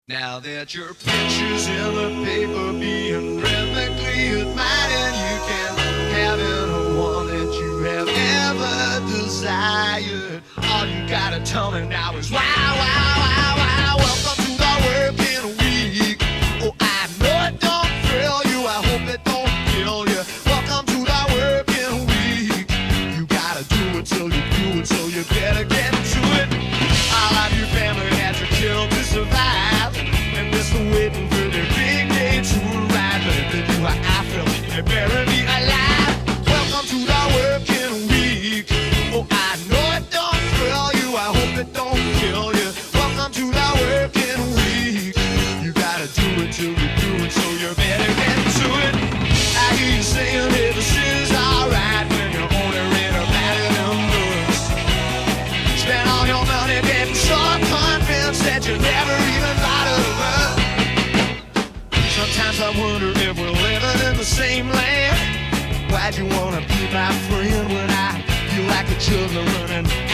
Now that your picture's in the paper being rhythmically admired, and you can have any one that you have ever desired. All you gotta tell me now is wow, wow, wow, wow. Welcome to the working week. Oh, I know it don't thrill you, I hope it don't kill you. Welcome to the working week. You gotta do it till you do it, so you better get to it. All of your family has to kill to survive, and they're still waiting for their big day to arrive. But if they do how I feel, they better be alive. Welcome to the working week. Oh, I know it don't thrill you, I hope it don't kill you. Welcome to the working week. You gotta do it till you do it, so you better get to it. I hear you saying hey, this is alright when you're only read about it in books. Spend all your money getting so convinced that you never even thought of us. Sometimes I wonder if we're living in the same land. Why'd you wanna be my friend when I feel like a children running